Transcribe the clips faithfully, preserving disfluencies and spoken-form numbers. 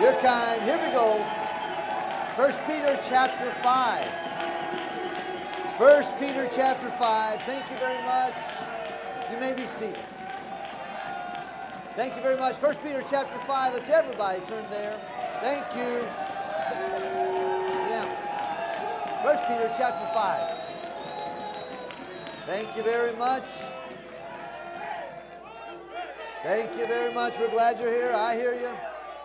You're kind. Here we go. First Peter chapter five. First Peter chapter five. Thank you very much. You may be seated. Thank you very much. First Peter chapter five. Let's everybody turn there. Thank you. Yeah. First Peter chapter five. Thank you very much. Thank you very much. We're glad you're here. I hear you.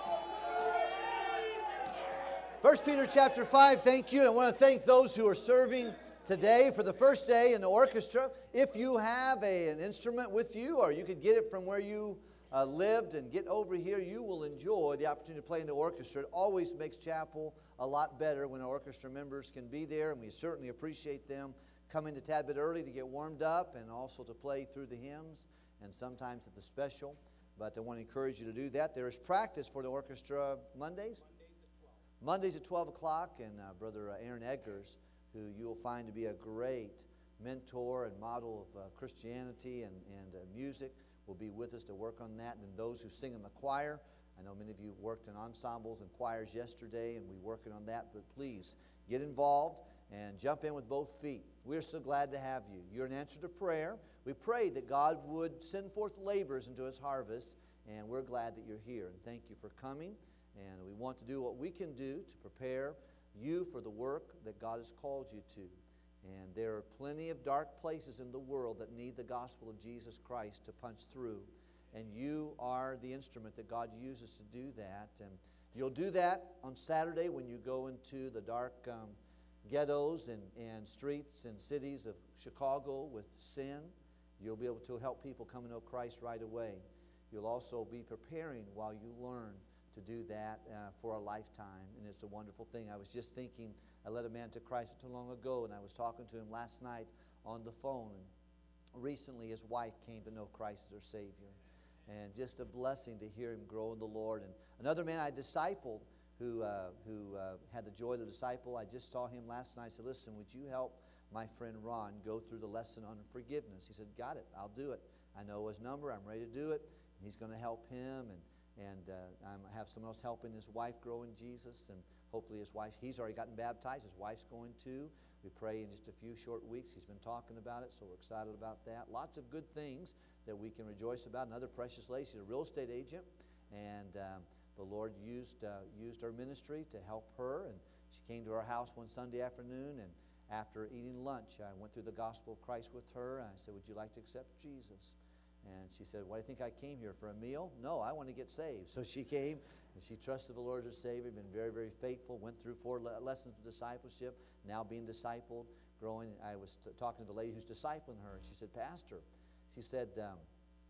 First Peter chapter five, thank you. I want to thank those who are serving today for the first day in the orchestra. If you have a, an instrument with you, or you could get it from where you uh, lived and get over here, you will enjoy the opportunity to play in the orchestra. It always makes chapel a lot better when orchestra members can be there, and we certainly appreciate them coming a tad bit early to get warmed up and also to play through the hymns and sometimes at the special. But I want to encourage you to do that. There is practice for the orchestra Mondays. Mondays at twelve o'clock, and uh, Brother Aaron Eggers, who you'll find to be a great mentor and model of uh, Christianity and, and uh, music, will be with us to work on that. And those who sing in the choir, I know many of you worked in ensembles and choirs yesterday, and we're working on that, but please get involved and jump in with both feet. We're so glad to have you. You're an answer to prayer. We prayed that God would send forth laborers into His harvest, and we're glad that you're here. And thank you for coming. And we want to do what we can do to prepare you for the work that God has called you to. And there are plenty of dark places in the world that need the gospel of Jesus Christ to punch through. And you are the instrument that God uses to do that. And you'll do that on Saturday when you go into the dark um, ghettos and, and streets and cities of Chicago with sin. You'll be able to help people come to know Christ right away. You'll also be preparing while you learn to do that uh, for a lifetime, and it's a wonderful thing. I was just thinking, I led a man to Christ not too long ago, and I was talking to him last night on the phone, and recently his wife came to know Christ as her Savior, and just a blessing to hear him grow in the Lord. And another man I discipled who, uh, who uh, had the joy of the disciple, I just saw him last night. I said, listen, would you help my friend Ron go through the lesson on forgiveness? He said, got it, I'll do it. I know his number, I'm ready to do it, and he's going to help him, and And uh, I have someone else helping his wife grow in Jesus, and hopefully his wife, he's already gotten baptized, his wife's going to. We pray in just a few short weeks. He's been talking about it, so we're excited about that. Lots of good things that we can rejoice about. Another precious lady, she's a real estate agent, and um, the Lord used, uh, used our ministry to help her, and she came to our house one Sunday afternoon, and after eating lunch, I went through the gospel of Christ with her, and I said, would you like to accept Jesus? And she said, why do you think I came here, for a meal? No, I want to get saved. So she came, and she trusted the Lord as her Savior, been very, very faithful, went through four le- lessons of discipleship, now being discipled, growing. I was t- talking to the lady who's discipling her, and she said, Pastor, she said um,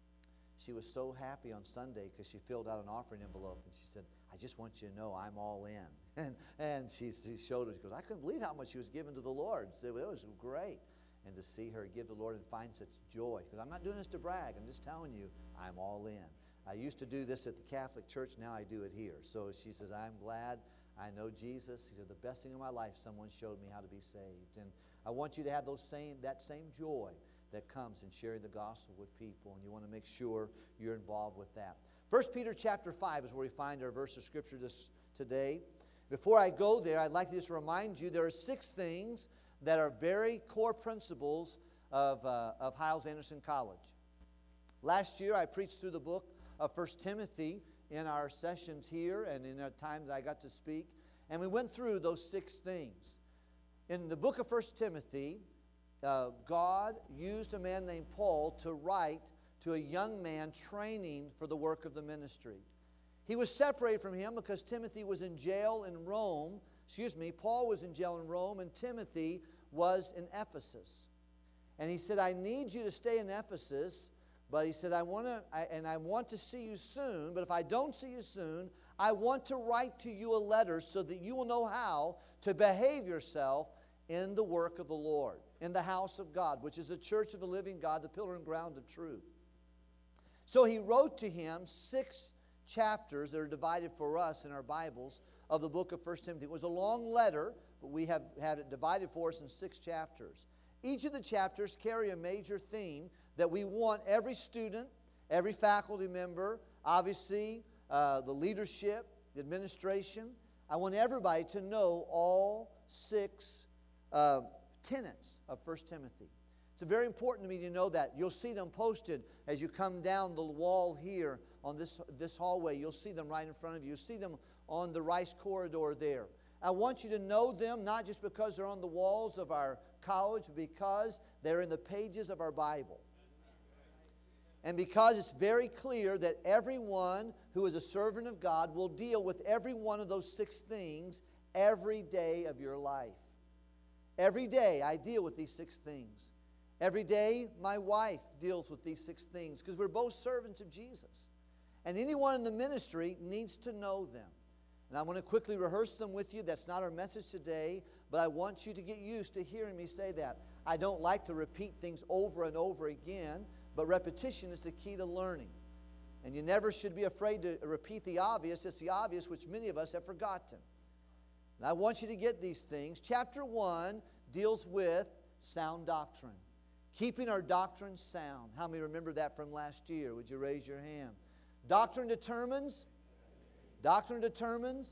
she was so happy on Sunday because she filled out an offering envelope, and she said, I just want you to know I'm all in. and and she, she showed it. She goes, I couldn't believe how much she was giving to the Lord. So it was great. And to see her give the Lord and find such joy. Because I'm not doing this to brag. I'm just telling you, I'm all in. I used to do this at the Catholic Church. Now I do it here. So she says, I'm glad I know Jesus. She said, the best thing in my life, someone showed me how to be saved. And I want you to have those same that same joy that comes in sharing the gospel with people. And you want to make sure you're involved with that. First Peter chapter five is where we find our verse of Scripture this, today. Before I go there, I'd like to just remind you there are six things that are very core principles of, uh, of Hyles-Anderson College. Last year, I preached through the book of First Timothy in our sessions here and in the time that I got to speak, and we went through those six things. In the book of First Timothy, uh, God used a man named Paul to write to a young man training for the work of the ministry. He was separated from him because Timothy was in jail in Rome. Excuse me, Paul was in jail in Rome, and Timothy was in Ephesus. And he said, I need you to stay in Ephesus, but he said, I want to, I, and I want to see you soon, but if I don't see you soon, I want to write to you a letter so that you will know how to behave yourself in the work of the Lord, in the house of God, which is the church of the living God, the pillar and ground of truth. So he wrote to him six chapters that are divided for us in our Bibles of the book of First Timothy. It was a long letter, but we have had it divided for us in six chapters. Each of the chapters carry a major theme that we want every student, every faculty member, obviously uh, the leadership, the administration, I want everybody to know all six uh, tenets of First Timothy. It's very important to me to know that. You'll see them posted as you come down the wall here on this, this hallway. You'll see them right in front of you. You'll see them on the Rice corridor there. I want you to know them not just because they're on the walls of our college, but because they're in the pages of our Bible. And because it's very clear that everyone who is a servant of God will deal with every one of those six things every day of your life. Every day I deal with these six things. Every day my wife deals with these six things because we're both servants of Jesus. And anyone in the ministry needs to know them. And I want to quickly rehearse them with you. That's not our message today, but I want you to get used to hearing me say that. I don't like to repeat things over and over again, but repetition is the key to learning. And you never should be afraid to repeat the obvious. It's the obvious which many of us have forgotten. And I want you to get these things. Chapter one deals with sound doctrine. Keeping our doctrine sound. How many remember that from last year? Would you raise your hand? Doctrine determines. Doctrine determines.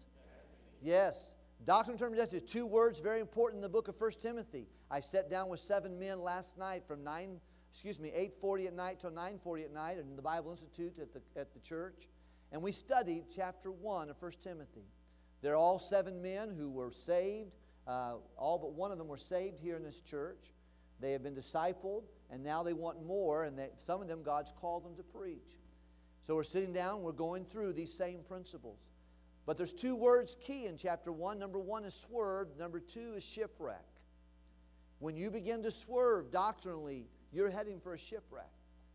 Yes. Doctrine determines destiny. Two words very important in the book of First Timothy. I sat down with seven men last night from nine, excuse me, eight forty at night till nine forty at night in the Bible Institute at the, at the church. And we studied chapter one of First Timothy. They're all seven men who were saved. Uh, all but one of them were saved here in this church. They have been discipled, and now they want more, and they, some of them God's called them to preach. So we're sitting down, we're going through these same principles. But there's two words key in chapter one. Number one is swerve. Number two is shipwreck. When you begin to swerve doctrinally, you're heading for a shipwreck.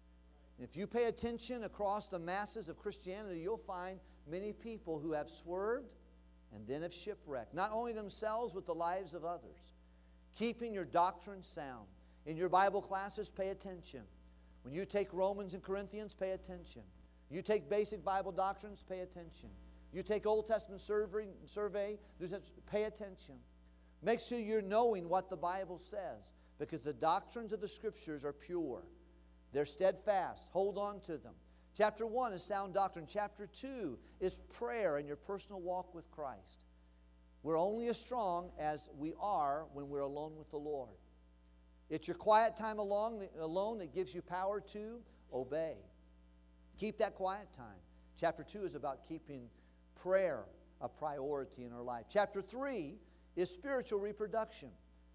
And if you pay attention across the masses of Christianity, you'll find many people who have swerved and then have shipwrecked. Not only themselves, but the lives of others. Keeping your doctrine sound. In your Bible classes, pay attention. When you take Romans and Corinthians, pay attention. You take basic Bible doctrines, pay attention. You take Old Testament survey, survey pay attention. Make sure you're knowing what the Bible says, because the doctrines of the Scriptures are pure. They're steadfast. Hold on to them. Chapter one is sound doctrine. Chapter two is prayer and your personal walk with Christ. We're only as strong as we are when we're alone with the Lord. It's your quiet time alone, alone that gives you power to obey. Keep that quiet time. Chapter two is about keeping prayer a priority in our life. Chapter three is spiritual reproduction.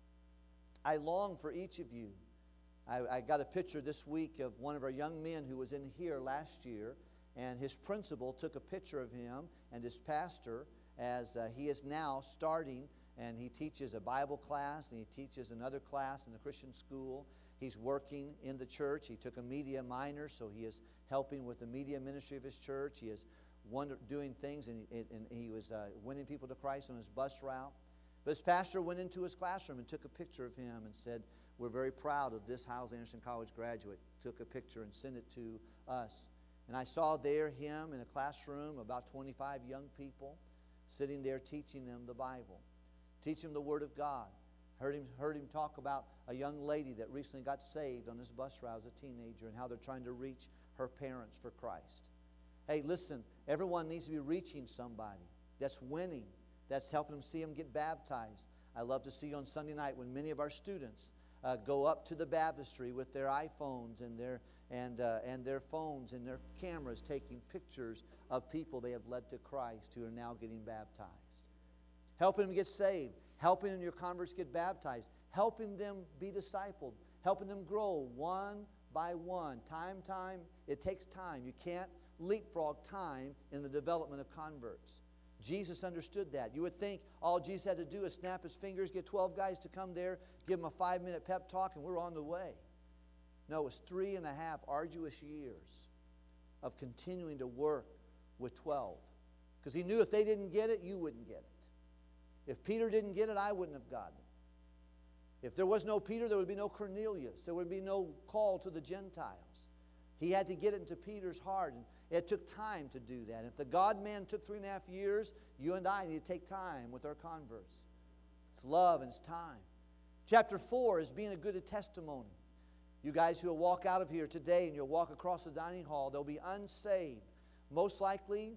I long for each of you. I, I got a picture this week of one of our young men who was in here last year, and his principal took a picture of him and his pastor as uh, he is now starting, and he teaches a Bible class, and he teaches another class in the Christian school. He's working in the church. He took a media minor, so he is helping with the media ministry of his church. He is wonder, doing things, and he, and he was uh, winning people to Christ on his bus route. But his pastor went into his classroom and took a picture of him and said, "We're very proud of this Hyles Anderson College graduate." Took a picture and sent it to us. And I saw there him in a classroom, about twenty-five young people, sitting there teaching them the Bible, teaching them the Word of God. Heard him, heard him talk about a young lady that recently got saved on his bus route as a teenager and how they're trying to reach her parents for Christ. Hey, listen, everyone needs to be reaching somebody that's winning, that's helping them see them get baptized. I love to see on Sunday night when many of our students uh, go up to the baptistry with their iPhones and their and uh, and their phones and their cameras, taking pictures of people they have led to Christ who are now getting baptized. Helping them get saved, helping your converts get baptized, helping them be discipled, helping them grow one by one. Time, time, it takes time. You can't leapfrog time in the development of converts. Jesus understood that. You would think all Jesus had to do is snap his fingers, get twelve guys to come there, give them a five-minute pep talk, and we're on the way. No, it was three and a half arduous years of continuing to work with twelve. Because he knew if they didn't get it, you wouldn't get it. If Peter didn't get it, I wouldn't have gotten it. If there was no Peter, there would be no Cornelius. There would be no call to the Gentiles. He had to get it into Peter's heart, and it took time to do that. If the God-man took three and a half years, you and I need to take time with our converts. It's love and it's time. Chapter four is being a good testimony. You guys who will walk out of here today and you'll walk across the dining hall, they'll be unsaved. Most likely,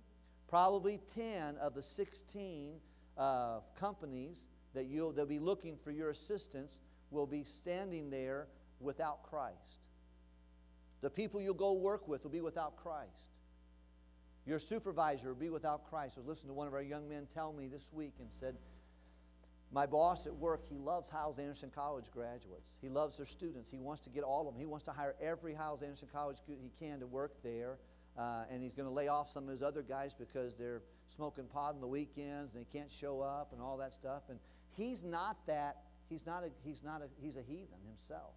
probably ten of the sixteen uh, companies that you'll, they'll be looking for your assistance will be standing there without Christ. The people you'll go work with will be without Christ. Your supervisor will be without Christ. I was listening to one of our young men tell me this week and said, my boss at work, he loves Hyles-Anderson College graduates. He loves their students. He wants to get all of them. He wants to hire every Hyles-Anderson College he can to work there. Uh, and he's going to lay off some of his other guys because they're smoking pot on the weekends and they can't show up and all that stuff. And he's not that. He's not a. He's not a. He's a heathen himself.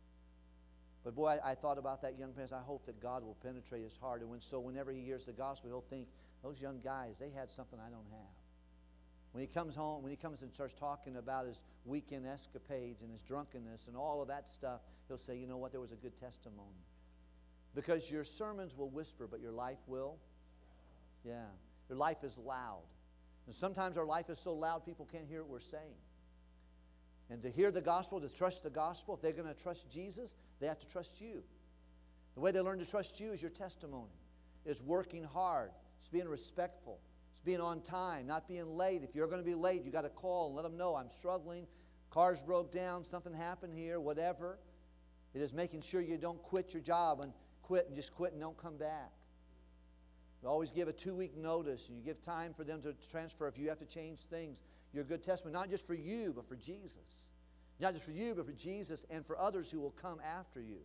But boy, I, I thought about that young man. I hope that God will penetrate his heart, and when so, whenever he hears the gospel, he'll think those young guys, they had something I don't have. When he comes home, when he comes and starts talking about his weekend escapades and his drunkenness and all of that stuff, he'll say, you know what, there was a good testimony. Because your sermons will whisper, but your life will. Yeah. Your life is loud. And sometimes our life is so loud people can't hear what we're saying. And to hear the gospel, to trust the gospel, if they're going to trust Jesus, they have to trust you. The way they learn to trust you is your testimony. It's working hard. It's being respectful. Being on time, not being late. If you're going to be late, you got to call and let them know I'm struggling. Cars broke down, something happened here, whatever. It is making sure you don't quit your job and quit and just quit and don't come back. You always give a two-week notice, and you give time for them to transfer if you have to change things. Your good testimony, not just for you, but for Jesus. Not just for you, but for Jesus and for others who will come after you.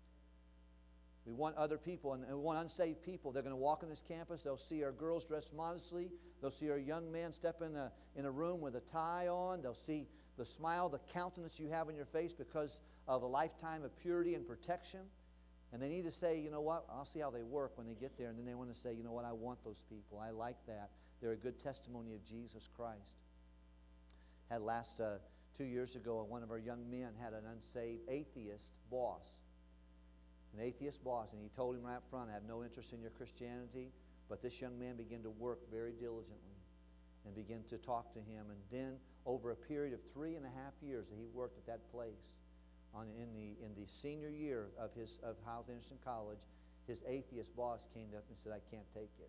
We want other people, and we want unsaved people. They're going to walk on this campus. They'll see our girls dressed modestly. They'll see our young man step in a, in a room with a tie on. They'll see the smile, the countenance you have on your face because of a lifetime of purity and protection. And they need to say, you know what, I'll see how they work when they get there. And then they want to say, you know what, I want those people. I like that. They're a good testimony of Jesus Christ. Had last uh, two years ago, one of our young men had an unsaved atheist boss. An atheist boss, and he told him right up front, I have no interest in your Christianity, but this young man began to work very diligently and began to talk to him. And then over a period of three and a half years that he worked at that place, on, in, the, in the senior year of, his, of Hyles-Anderson College, his atheist boss came up and said, I can't take it.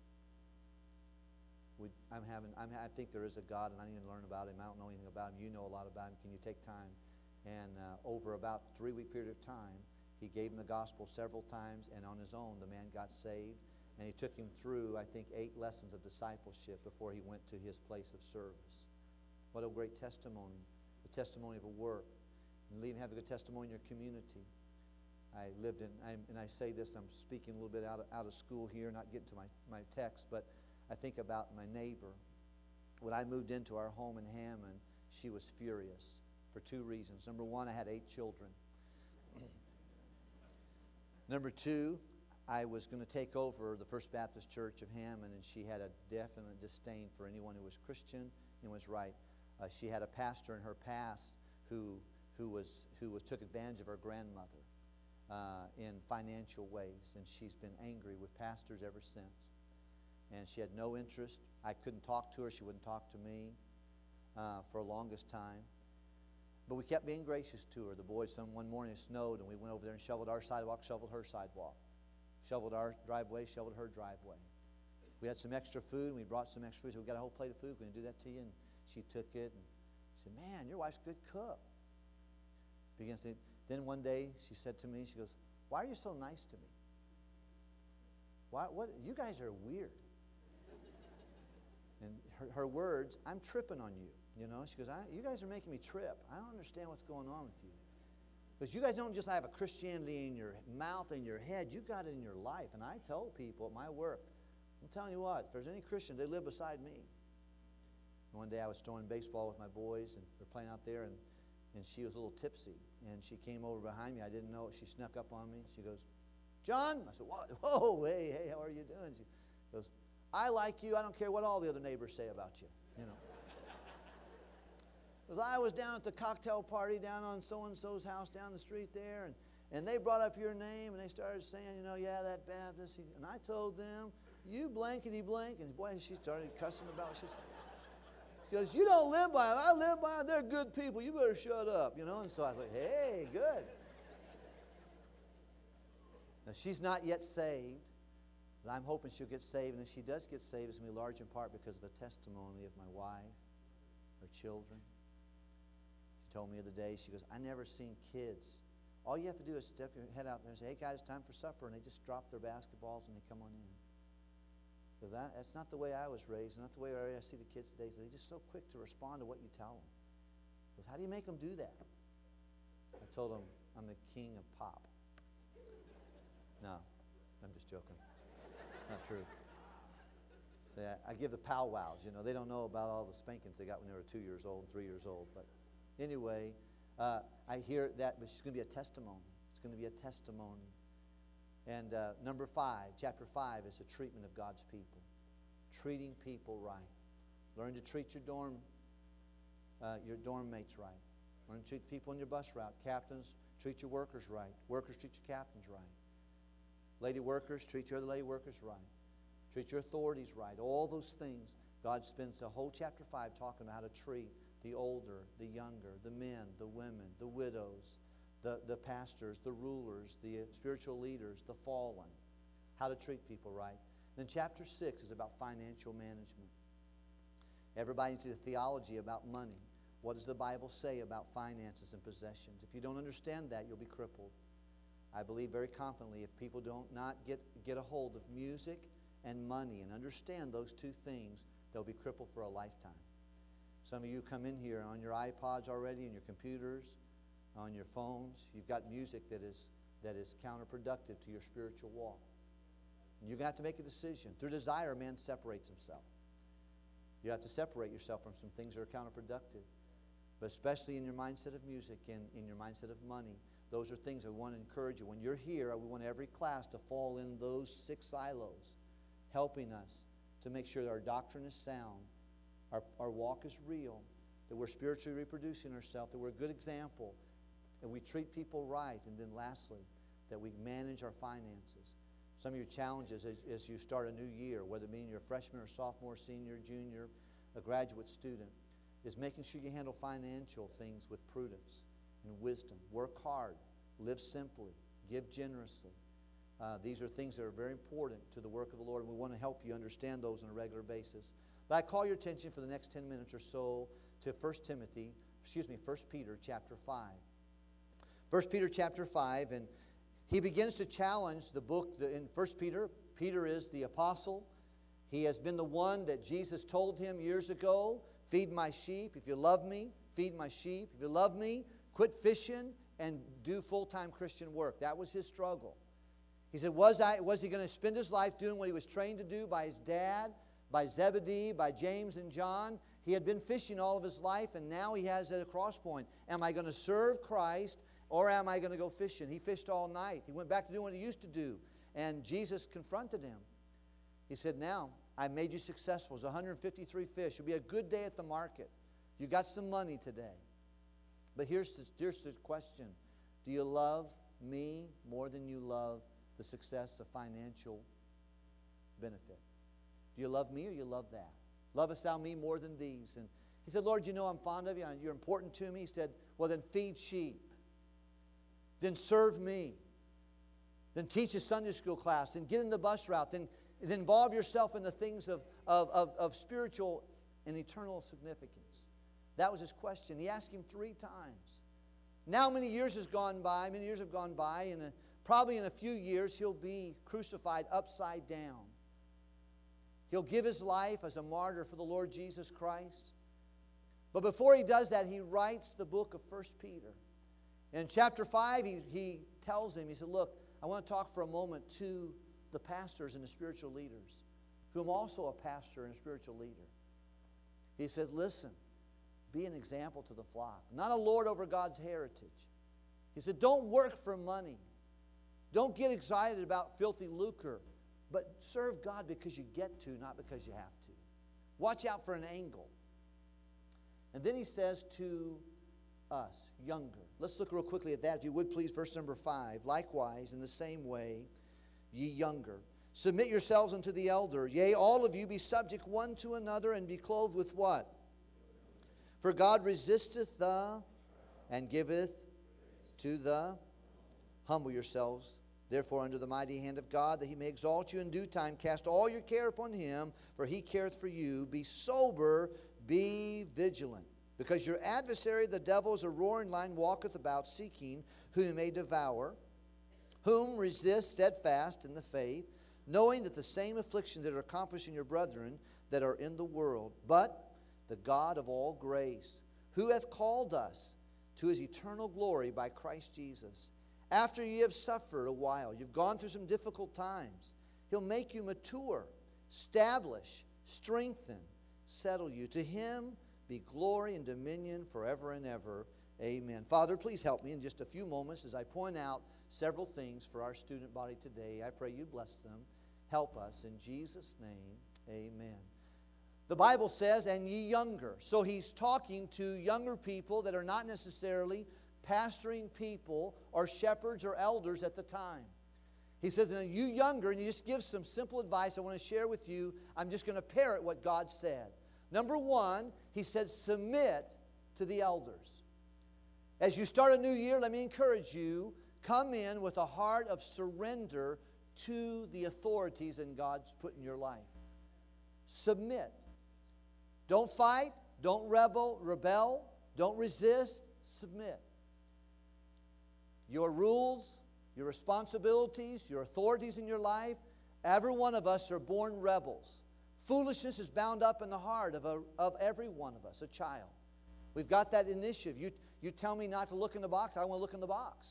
We, I'm having, I'm, I think there is a God, and I need to learn about him. I don't know anything about him. You know a lot about him. Can you take time? And uh, over about a three-week period of time, he gave him the gospel several times, and on his own, the man got saved. And he took him through, I think, eight lessons of discipleship before he went to his place of service. What a great testimony. The testimony of a work. And even have a good testimony in your community. I lived in, I'm, and I say this, I'm speaking a little bit out of, out of school here, not getting to my, my text, but I think about my neighbor. When I moved into our home in Hammond, she was furious for two reasons. Number one, I had eight children. Number two, I was going to take over the First Baptist Church of Hammond, and she had a definite disdain for anyone who was Christian and was right. Uh, she had a pastor in her past who who was who was took advantage of her grandmother uh, in financial ways, and she's been angry with pastors ever since. And she had no interest. I couldn't talk to her. She wouldn't talk to me uh, for the longest time. But we kept being gracious to her. The boys, some one morning it snowed, and we went over there and shoveled our sidewalk, shoveled her sidewalk. Shoveled our driveway, shoveled her driveway. We had some extra food, and we brought some extra food. So we got a whole plate of food. We're going to do that to you. And she took it, and she said, man, your wife's a good cook. Begins to, then one day she said to me, she goes, why are you so nice to me? Why, what, you guys are weird. And her, her words, I'm tripping on you. You know, she goes, I, you guys are making me trip. I don't understand what's going on with you. Because you guys don't just have a Christianity in your mouth and your head. You got it in your life. And I told people at my work, I'm telling you what, if there's any Christians, they live beside me. And one day I was throwing baseball with my boys, and we're playing out there, and, and she was a little tipsy. And she came over behind me. I didn't know it. She snuck up on me. She goes, John? I said, what? Whoa, hey, hey, how are you doing? She goes, I like you. I don't care what all the other neighbors say about you, you know. Because I was down at the cocktail party down on so-and-so's house down the street there, and, and they brought up your name, and they started saying, you know, yeah, that Baptist. And I told them, you blankety blank. And boy, she started cussing about it. She goes, you don't live by them. I live by them. They're good people. You better shut up, you know. And so I was like, hey, good. Now, she's not yet saved, But I'm hoping she'll get saved, and if she does get saved, it's going to be large in part because of a testimony of my wife, her children. She told me the other day, she goes, I never seen kids. All you have to do is step your head out there and say, hey guys, time for supper, and they just drop their basketballs and they come on in. Because that's not the way I was raised, not the way I see the kids today. They're just so quick to respond to what you tell them. Because how do you make them do that? I told them, I'm the king of pop. No, I'm just joking. It's not true. See, I, I give the powwows. You know, they don't know about all the spankings they got when they were two years old, three years old. But anyway, uh, I hear that, but it's going to be a testimony. It's going to be a testimony. And uh, number five, chapter five, is the treatment of God's people. Treating people right. Learn to treat your dorm, uh, your dorm mates right. Learn to treat people on your bus route. Captains, treat your workers right. Workers, treat your captains right. Lady workers, treat your other lady workers right. Treat your authorities right. All those things. God spends the whole chapter five talking about how to treat the older, the younger, the men, the women, the widows, the, the pastors, the rulers, the spiritual leaders, the fallen. How to treat people right. Then chapter six is about financial management. Everybody needs a theology about money. What does the Bible say about finances and possessions? If you don't understand that, you'll be crippled. I believe very confidently if people don't not get, get a hold of music and money and understand those two things, they'll be crippled for a lifetime. Some of you come in here on your iPods already, and your computers, on your phones. You've got music that is, that is counterproductive to your spiritual walk. And you're going to have to make a decision. Through desire, man separates himself. You have to separate yourself from some things that are counterproductive. But especially in your mindset of music and in your mindset of money, those are things I want to encourage you. When you're here, we want every class to fall in those six silos, helping us to make sure that our doctrine is sound, our, our walk is real, that we're spiritually reproducing ourselves, that we're a good example, that we treat people right, and then lastly, that we manage our finances. Some of your challenges as, as you start a new year, whether it be you're a freshman or sophomore, senior, junior, a graduate student, is making sure you handle financial things with prudence and wisdom. Work hard, live simply, give generously. Uh, these are things that are very important to the work of the Lord, and we want to help you understand those on a regular basis. But I call your attention for the next ten minutes or so to First Timothy, excuse me, First Peter chapter five. First Peter chapter five, and he begins to challenge the book the, in First Peter. Peter is the apostle. He has been the one that Jesus told him years ago, feed my sheep. If you love me, feed my sheep. If you love me, quit fishing and do full-time Christian work. That was his struggle. He said, was, I, was he going to spend his life doing what he was trained to do by his dad, by Zebedee, by James and John? He had been fishing all of his life, and now he has a cross point. Am I going to serve Christ, or am I going to go fishing? He fished all night. He went back to doing what he used to do, and Jesus confronted him. He said, now, I made you successful. It's one hundred fifty-three fish. It'll be a good day at the market. You got some money today. But here's the, here's the question. Do you love me more than you love the success of financial benefit? Do you love me or you love that? Lovest thou me more than these? And he said, Lord, you know I'm fond of you. You're important to me. He said, well, then feed sheep. Then serve me. Then teach a Sunday school class. Then get in the bus route. Then, then involve yourself in the things of, of, of, of spiritual and eternal significance. That was his question. He asked him three times. Now many years has gone by. Many years have gone by. And probably in a few years he'll be crucified upside down. He'll give his life as a martyr for the Lord Jesus Christ. But before he does that, he writes the book of First Peter. In chapter five, he, he tells him, he said, look, I want to talk for a moment to the pastors and the spiritual leaders, who am also a pastor and a spiritual leader. He says, listen, be an example to the flock, not a lord over God's heritage. He said, don't work for money. Don't get excited about filthy lucre, but serve God because you get to, not because you have to. Watch out for an angle. And then he says to us, younger. Let's look real quickly at that, if you would please, verse number five. Likewise, in the same way, ye younger, submit yourselves unto the elder. Yea, all of you be subject one to another, and be clothed with what? For God resisteth the, and giveth to the. Humble yourselves, Therefore, under the mighty hand of God, that he may exalt you in due time, cast all your care upon him, for he careth for you. Be sober, be vigilant. Because your adversary, the devil, is a roaring lion, walketh about, seeking whom he may devour. Whom resist steadfast in the faith, knowing that the same afflictions that are accomplishing your brethren that are in the world. But the God of all grace, who hath called us to his eternal glory by Christ Jesus, after ye have suffered a while, you've gone through some difficult times, he'll make you mature, establish, strengthen, settle you. To him be glory and dominion forever and ever. Amen. Father, please help me in just a few moments as I point out several things for our student body today. I pray you bless them. Help us. In Jesus' name, amen. The Bible says, and ye younger. So he's talking to younger people that are not necessarily pastoring people or shepherds or elders at the time. He says, and you younger, and he just gives some simple advice I want to share with you. I'm just going to parrot what God said. Number one, he said, submit to the elders. As you start a new year, let me encourage you, come in with a heart of surrender to the authorities that God's put in your life. Submit. Don't fight. Don't rebel, rebel. Don't resist. Submit. Your rules, your responsibilities, your authorities in your life, every one of us are born rebels. Foolishness is bound up in the heart of, a, of every one of us, a child. We've got that initiative. You, you tell me not to look in the box, I want to look in the box.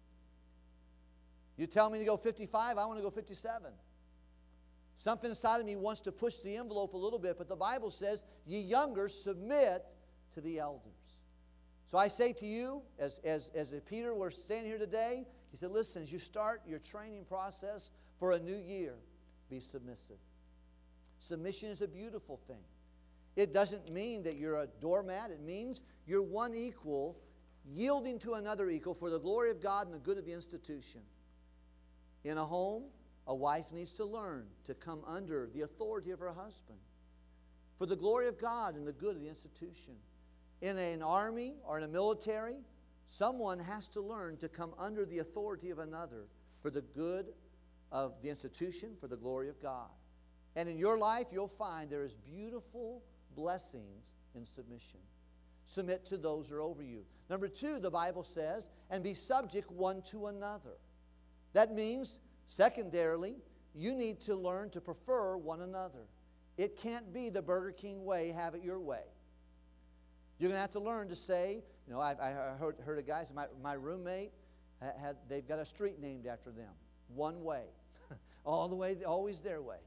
You tell me to go fifty-five, I want to go fifty-seven. Something inside of me wants to push the envelope a little bit, but the Bible says, ye younger, submit to the elders. So I say to you, as, as, as Peter was standing here today, he said, listen, as you start your training process for a new year, be submissive. Submission is a beautiful thing. It doesn't mean that you're a doormat. It means you're one equal, yielding to another equal for the glory of God and the good of the institution. In a home, a wife needs to learn to come under the authority of her husband for the glory of God and the good of the institution. In an army or in a military, someone has to learn to come under the authority of another for the good of the institution, for the glory of God. And in your life, you'll find there is beautiful blessings in submission. Submit to those who are over you. Number two, the Bible says, and be subject one to another. That means, secondarily, you need to learn to prefer one another. It can't be the Burger King way, have it your way. You're going to have to learn to say, you know, I, I heard, heard a guy, my, my roommate, had, they've got a street named after them. One way. All the way, always their way.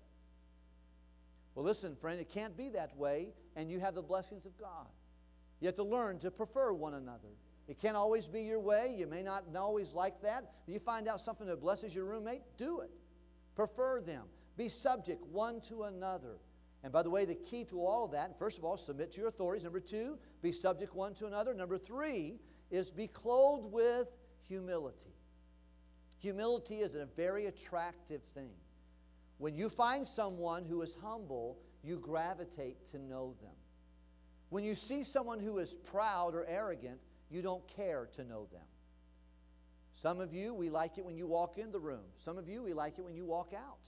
Well, listen, friend, it can't be that way, and you have the blessings of God. You have to learn to prefer one another. It can't always be your way. You may not always like that. You find out something that blesses your roommate, do it. Prefer them. Be subject one to another. And by the way, the key to all of that, first of all, submit to your authorities. Number two, be subject one to another. Number three is be clothed with humility. Humility is a very attractive thing. When you find someone who is humble, you gravitate to know them. When you see someone who is proud or arrogant, you don't care to know them. Some of you, we like it when you walk in the room. Some of you, we like it when you walk out.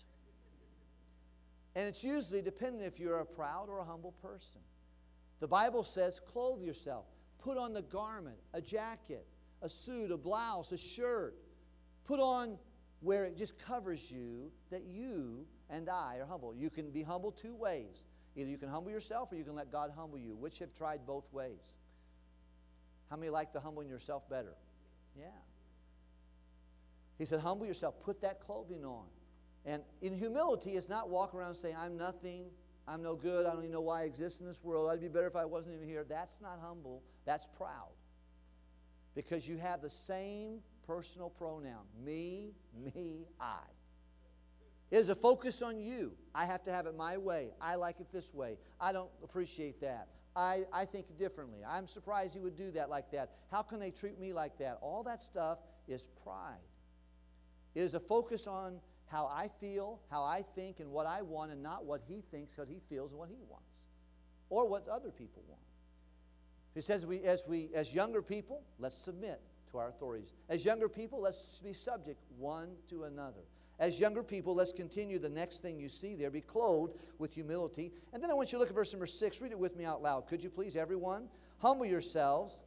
And it's usually dependent if you're a proud or a humble person. The Bible says, clothe yourself. Put on the garment, a jacket, a suit, a blouse, a shirt. Put on where it just covers you that you and I are humble. You can be humble two ways. Either you can humble yourself or you can let God humble you. Which have tried both ways? How many like the humbling yourself better? Yeah. He said, humble yourself. Put that clothing on. And in humility, it's not walk around saying, I'm nothing, I'm no good, I don't even know why I exist in this world, I'd be better if I wasn't even here. That's not humble, that's proud. Because you have the same personal pronoun, me, me, I. It is a focus on you. I have to have it my way. I like it this way. I don't appreciate that. I, I think differently. I'm surprised he would do that like that. How can they treat me like that? All that stuff is pride. It is a focus on how I feel, how I think, and what I want, and not what he thinks, what he feels, and what he wants, or what other people want. He says, we, as we, as younger people, let's submit to our authorities. As younger people, let's be subject one to another. As younger people, let's continue the next thing you see there. Be clothed with humility. And then I want you to look at verse number six. Read it with me out loud. Could you please, everyone? Humble yourselves.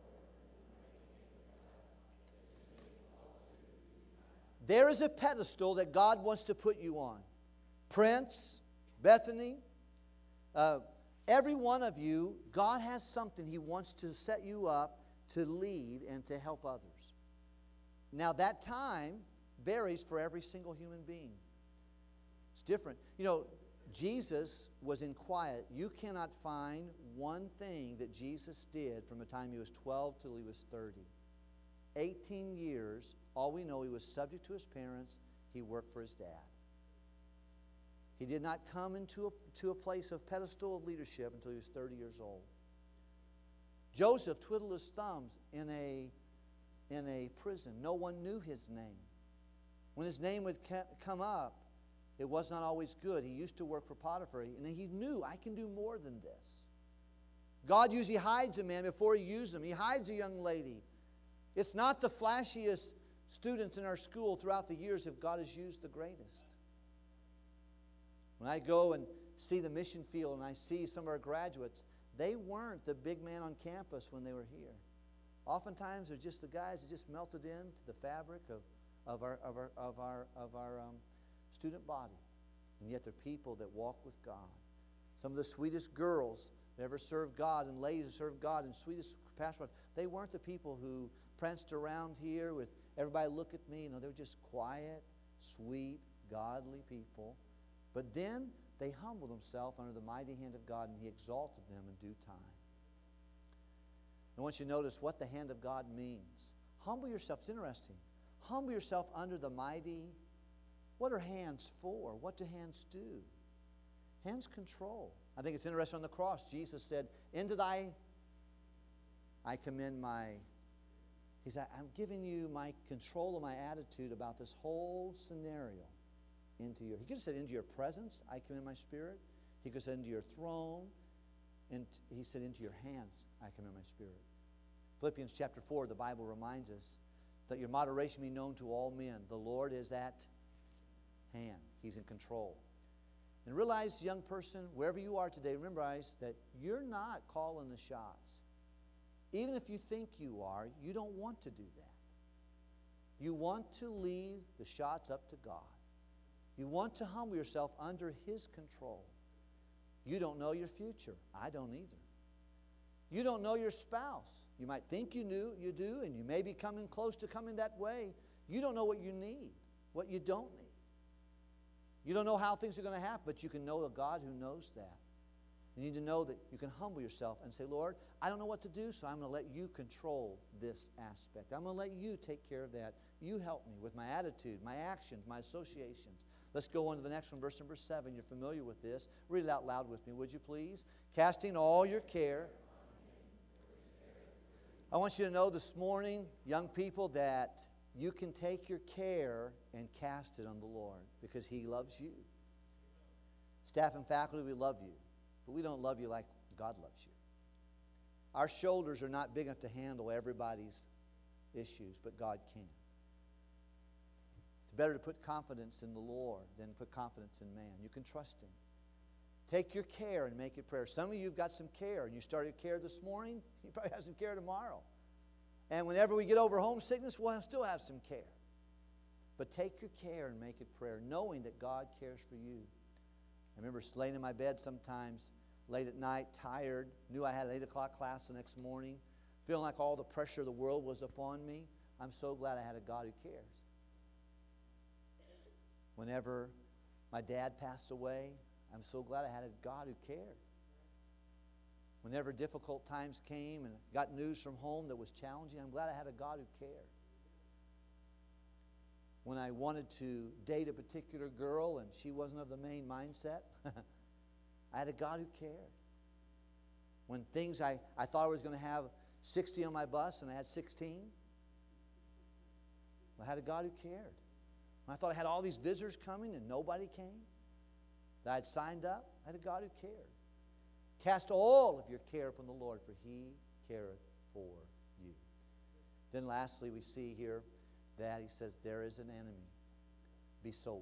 There is a pedestal that God wants to put you on. Prince, Bethany, uh, every one of you, God has something He wants to set you up to lead and to help others. Now that time varies for every single human being. It's different. You know, Jesus was in quiet. You cannot find one thing that Jesus did from the time He was twelve till He was thirty. eighteen years, all we know, He was subject to His parents. He worked for His dad. He did not come into a, to a place of pedestal of leadership until He was thirty years old. Joseph twiddled his thumbs in a, in a prison. No one knew his name. When his name would come up, it was not always good. He used to work for Potiphar, and he knew, I can do more than this. God usually hides a man before He uses him. He hides a young lady. It's not the flashiest students in our school throughout the years if God has used the greatest. When I go and see the mission field and I see some of our graduates, they weren't the big man on campus when they were here. Oftentimes they're just the guys that just melted into the fabric of, of our, of our, of our, of our um, student body. And yet they're people that walk with God. Some of the sweetest girls that ever served God and ladies that served God and sweetest pastors, they weren't the people who pranced around here with everybody look at me. You know, they were just quiet, sweet, godly people. But then they humbled themselves under the mighty hand of God, and He exalted them in due time. I want you to notice what the hand of God means. Humble yourself. It's interesting. Humble yourself under the mighty. What are hands for? What do hands do? Hands control. I think it's interesting on the cross. Jesus said, into thy, I commend my, He said, I'm giving you my control of my attitude about this whole scenario. Into your, he could have said, into your presence, I commend my spirit. He could have said, into your throne. And he said, into your hands, I commend my spirit. Philippians chapter four, the Bible reminds us that your moderation be known to all men. The Lord is at hand. He's in control. And realize, young person, wherever you are today, remember that you're not calling the shots. Even if you think you are, you don't want to do that. You want to leave the shots up to God. You want to humble yourself under His control. You don't know your future. I don't either. You don't know your spouse. You might think you knew, you do, and you may be coming close to coming that way. You don't know what you need, what you don't need. You don't know how things are going to happen, but you can know a God who knows that. You need to know that you can humble yourself and say, Lord, I don't know what to do, so I'm going to let You control this aspect. I'm going to let You take care of that. You help me with my attitude, my actions, my associations. Let's go on to the next one, verse number seven. You're familiar with this. Read it out loud with me, would you please? Casting all your care. I want you to know this morning, young people, that you can take your care and cast it on the Lord because He loves you. Staff and faculty, we love you, but we don't love you like God loves you. Our shoulders are not big enough to handle everybody's issues, but God can. It's better to put confidence in the Lord than put confidence in man. You can trust Him. Take your care and make it prayer. Some of you have got some care, and you started care this morning. You probably have some care tomorrow. And whenever we get over homesickness, we'll still have some care. But take your care and make it prayer, knowing that God cares for you. I remember laying in my bed sometimes late at night, tired, knew I had an eight o'clock class the next morning, feeling like all the pressure of the world was upon me. I'm so glad I had a God who cares. Whenever my dad passed away, I'm so glad I had a God who cared. Whenever difficult times came and got news from home that was challenging, I'm glad I had a God who cared. When I wanted to date a particular girl and she wasn't of the main mindset, I had a God who cared. When things I, I thought I was going to have sixty on my bus and I had sixteen, I had a God who cared. When I thought I had all these visitors coming and nobody came, that I had signed up, I had a God who cared. Cast all of your care upon the Lord, for He careth for you. Then lastly, we see here that he says, there is an enemy. Be sober.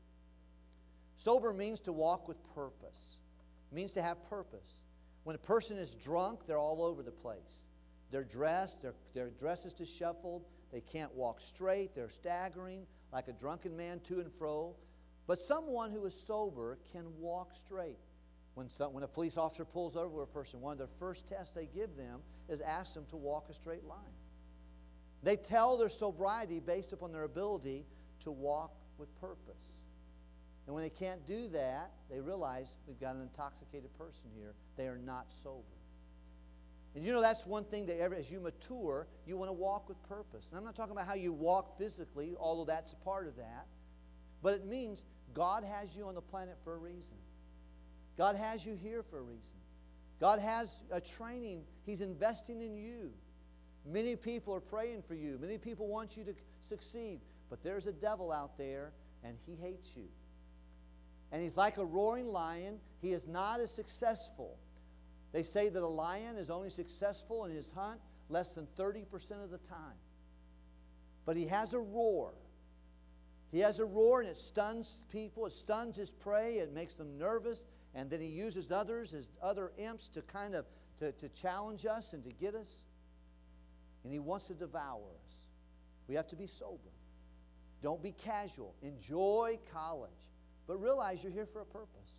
Sober means to walk with purpose. It means to have purpose. When a person is drunk, they're all over the place. They're dressed, their, their dress is disheveled, they can't walk straight, they're staggering like a drunken man to and fro. But someone who is sober can walk straight. When, some, when a police officer pulls over a person, one of the first tests they give them is ask them to walk a straight line. They tell their sobriety based upon their ability to walk with purpose. And when they can't do that, they realize we've got an intoxicated person here. They are not sober. And you know that's one thing that ever, as you mature, you want to walk with purpose. And I'm not talking about how you walk physically, although that's a part of that. But it means God has you on the planet for a reason. God has you here for a reason. God has a training. He's investing in you. Many people are praying for you. Many people want you to succeed. But there's a devil out there, and he hates you. And he's like a roaring lion. He is not as successful. They say that a lion is only successful in his hunt less than thirty percent of the time. But he has a roar. He has a roar, and it stuns people. It stuns his prey. It makes them nervous. And then he uses others, his other imps, to kind of to, to challenge us and to get us. And he wants to devour us. We have to be sober. Don't be casual. Enjoy college. But realize you're here for a purpose.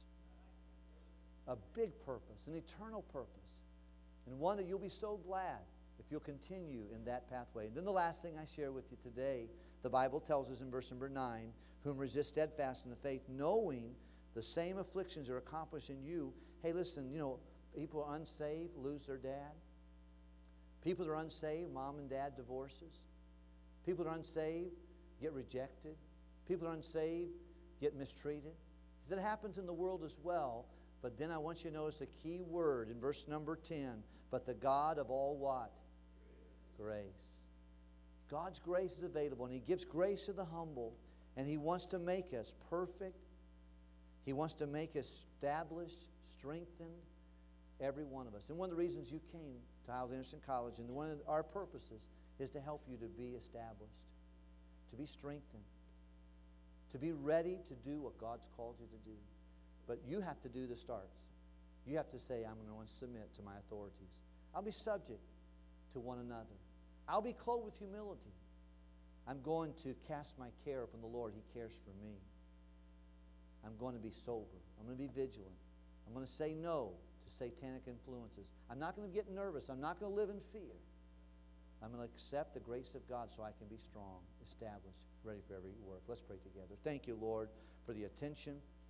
A big purpose, an eternal purpose. And one that you'll be so glad if you'll continue in that pathway. And then the last thing I share with you today, the Bible tells us in verse number nine, whom resist steadfast in the faith, knowing the same afflictions are accomplished in you. Hey, listen, you know, people are unsaved, lose their dad. People that are unsaved, mom and dad divorces. People that are unsaved get rejected. People that are unsaved get mistreated. That happens in the world as well. But then I want you to notice a key word in verse number ten. But the God of all what? Grace. God's grace is available, and He gives grace to the humble, and He wants to make us perfect. He wants to make us established, strengthened, every one of us. And one of the reasons you came to Hyles Anderson College, and one of our purposes, is to help you to be established, to be strengthened, to be ready to do what God's called you to do. But you have to do the starts. You have to say, I'm going to submit to my authorities. I'll be subject to one another. I'll be clothed with humility. I'm going to cast my care upon the Lord. He cares for me. I'm going to be sober. I'm going to be vigilant. I'm going to say no to satanic influences. I'm not going to get nervous. I'm not going to live in fear. I'm going to accept the grace of God so I can be strong, established, ready for every work. Let's pray together. Thank you, Lord, for the attention